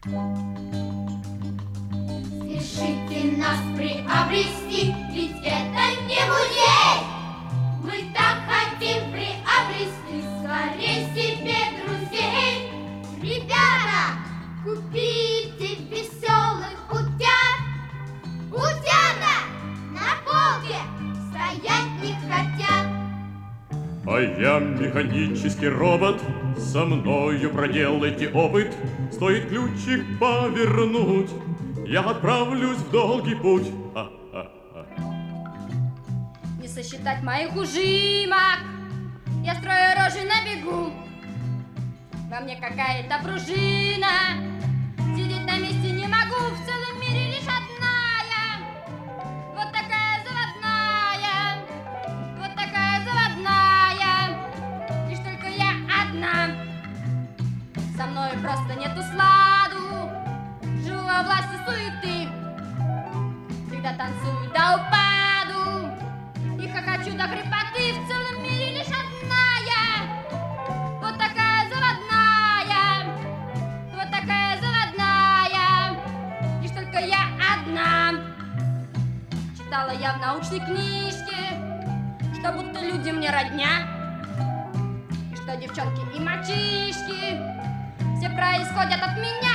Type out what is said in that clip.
Спешите нас приобрести, ведь это не музей. Мы так хотим приобрести скорее себе друзей. Ребята, купите веселых утят. Утята на полке стоять не хотят. А я механический робот, со мною проделайте опыт. Стоит ключик повернуть, я отправлюсь в долгий путь. Не сосчитать моих ужимок, я строю рожи на бегу. Во мне какая-то пружина, сидеть на месте не могу. В целом мире лишь одна я, вот такая заводная, вот такая заводная. Лишь только я одна, со мной просто нету сладу. Живу во власти суеты, когда танцую до упаду и хохочу до хрипоты. В целом мире лишь одна я, вот такая заводная, вот такая заводная. Лишь только я одна. Читала я в научной книжке, что будто люди мне родня, и что девчонки и мальчишки все происходят от меня.